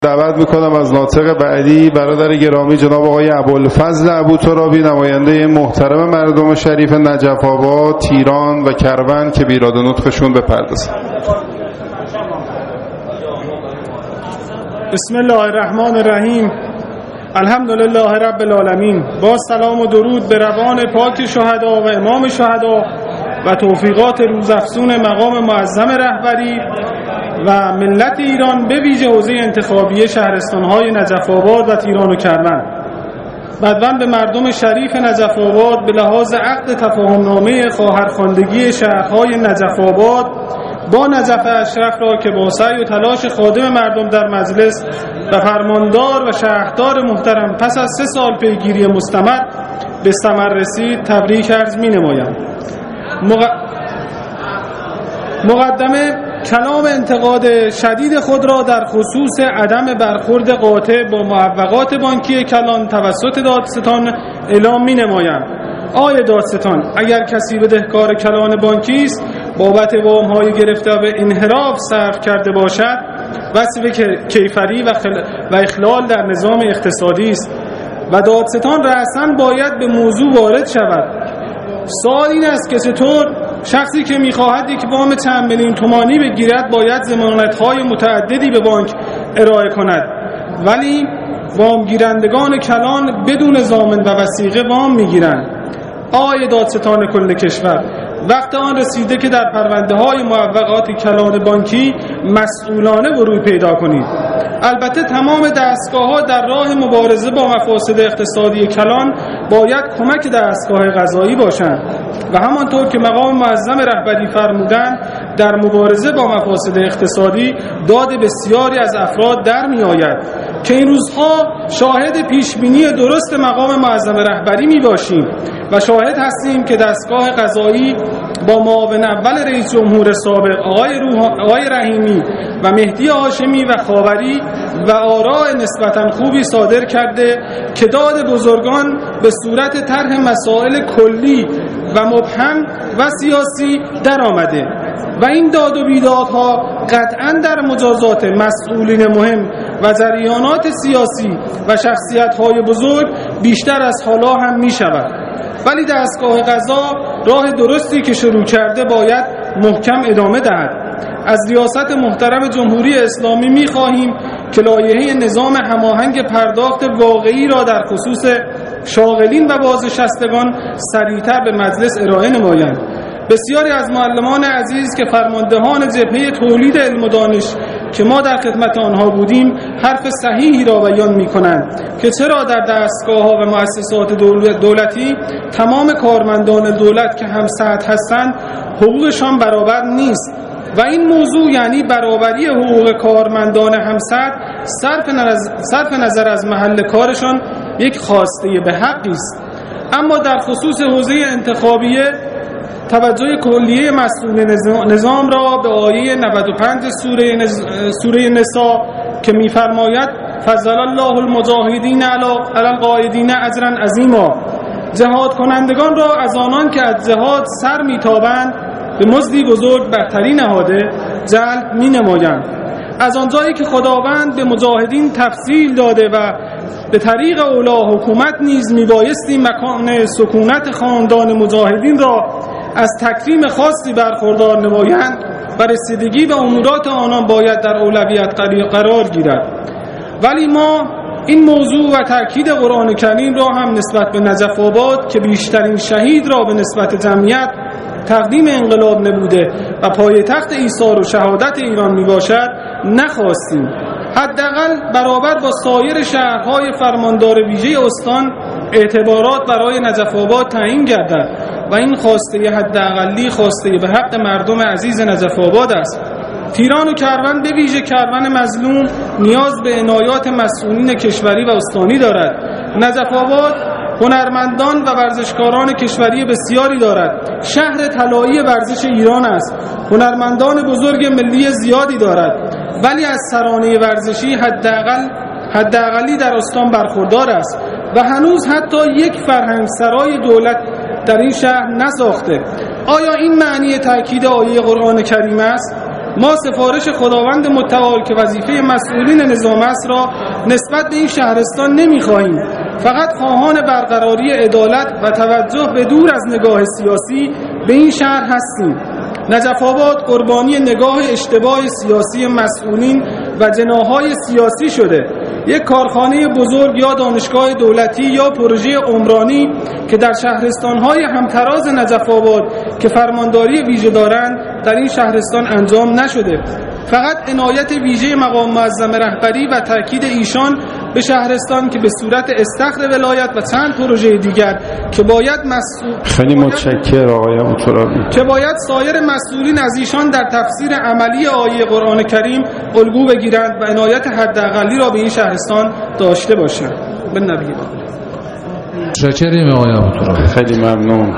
دعوت میکنم از ناطق بعدی برادر گرامی جناب آقای ابوالفضل ابوترابی، نماینده محترم مردم شریف نجف آباد، تیران و کروان که بیراد نطقشون بپردازند. بسم الله الرحمن الرحیم. الحمدلله رب العالمین. با سلام و درود به روان پاک شهدا و امام شهدا و توفیقات روزافزون مقام معظم رهبری و ملت ایران به ویژه حوزه انتخابی شهرستان‌های نجف آباد و تیران و کروان. بدون به مردم شریف نجف آباد به لحاظ عقد تفاهمنامه خواهرخواندگی شهرهای نجف آباد با نجف اشرف را که با سعی و تلاش خادم مردم در مجلس و فرماندار و شهردار محترم پس از 3 سال پیگیری مستمر به ثمر رسید تبریک عرض می‌نمایم. مقدمه کلام انتقاد شدید خود را در خصوص عدم برخورد قاطع با معوقات بانکی کلان توسط دادستان اعلام می‌نمایم. آقای دادستان، اگر کسی بدهکار کلان بانکی است بابت وام‌های گرفته به انحراف صرف کرده باشد، وصف کیفری و اخلال در نظام اقتصادی است و دادستان رأساً باید به موضوع وارد شود. سوال این است که چطور شخصی که می‌خواهد یک وام چند میلیون تومانی بگیرد باید ضمانت‌های متعددی به بانک ارائه کند، ولی وامگیرندگان کلان بدون ضامن و وثیقه وام می‌گیرند. آقای دادستان کل کشور، وقت آن رسیده که در پرونده‌های معوقات کلان بانکی مسئولانه ورود پیدا کنید. البته تمام دستگاه‌ها در راه مبارزه با مفاسد اقتصادی کلان باید کمک دستگاه قضایی باشند و همانطور که مقام معظم رهبری فرمودند در مبارزه با مفاسد اقتصادی داد بسیاری از افراد در می‌آید که این روزها شاهد پیشبینی درست مقام معظم رهبری می‌باشیم و شاهد هستیم که دستگاه قضایی با معاون اول رئیس جمهور سابق آقای رحیمی و مهدی هاشمی و خاوری و آراء نسبتاً خوبی صادر کرده که داد بزرگان به صورت طرح مسائل کلی و مبهم و سیاسی در آمده و این داد و بیدادها قطعاً در مجازات مسئولین مهم و جریانات سیاسی و شخصیت‌های بزرگ بیشتر از حالا هم می‌شود. ولی دستگاه قضا راه درستی که شروع کرده باید محکم ادامه دهد. از ریاست محترم جمهوری اسلامی می‌خواهیم که لایحه نظام هماهنگ پرداخت واقعی را در خصوص شاغلین و بازنشستگان سریعتر به مجلس ارائه نمایند. بسیاری از معلمان عزیز که فرماندهان جبهه تولید علم و دانش که ما در خدمت آنها بودیم حرف صحیحی را بیان می‌کنند که چرا در دستگاه‌ها و مؤسسات دولتی تمام کارمندان دولت که هم سطح هستند حقوقشان برابر نیست و این موضوع یعنی برابری حقوق کارمندان هم سطح صرف نظر از محل کارشان یک خواسته به حقی است. اما در خصوص حوزه انتخابیه توجه کلیه مسئولین نظام را به آیه 95 سوره نساء که می‌فرماید فضل الله المجاهدین علی القاعدین اجرا عظیما، جهاد کنندگان را از آنان که از جهاد سر می‌تابند به مزدی بزرگ برتری نهاده جلب می‌نمایند. از آنجایی که خداوند به مجاهدین تفضیل داده و به طریق اولی حکومت نیز میبایستی مکان سکونت خاندان مجاهدین را از تکریم خاصی برخوردار نمایند و رسیدگی به امورات آنان باید در اولویت قرار گیرد. ولی ما این موضوع و تأکید قرآن کریم را هم نسبت به نجف آباد که بیشترین شهید را به نسبت جمعیت تقدیم انقلاب نبوده و پایتخت ایثار و شهادت ایران میباشد نخواستیم. حداقل برابر با سایر شهرهای فرماندار ویژه استان اعتبارات برای نجف آباد تعیین گردد و این خواسته حداقلی خواسته به حق مردم عزیز نجف آباد است. تیران و کروان به ویژه کروان مظلوم نیاز به عنایات مسئولین کشوری و استانی دارد. نجف آباد هنرمندان و ورزشکاران کشوری بسیاری دارد. شهر طلایی ورزش ایران است. هنرمندان بزرگ ملی زیادی دارد، ولی از سرانه ورزشی حداقلی در استان برخوردار است و هنوز حتی یک فرهنگسرای دولت در این شهر نساخته. آیا این معنی تأکید آیه قرآن کریم است؟ ما سفارش خداوند متعال که وظیفه مسئولین نظام است را نسبت به این شهرستان نمی‌خواهیم، فقط خواهان برقراری عدالت و توجه به دور از نگاه سیاسی به این شهر هستیم. نجف آباد قربانی نگاه اشتباه سیاسی مسئولین و جناح‌های سیاسی شده. یک کارخانه بزرگ یا دانشگاه دولتی یا پروژه عمرانی که در شهرستان‌های همتراز نجف آباد که فرمانداری ویژه دارند در این شهرستان انجام نشده. فقط عنایت ویژه مقام معظم رهبری و تاکید ایشان به شهرستان که به صورت استخر ولایت و چند پروژه دیگر که باید خیلی متشکرم آقای ابوترابی که باید سایر مسئولین از ایشان در تفسیر عملی آیه قرآن کریم الگو بگیرند و عنایت حداقلی را به این شهرستان داشته باشند. به نبی. متشکرم آقای ابوترابی. خیلی ممنون.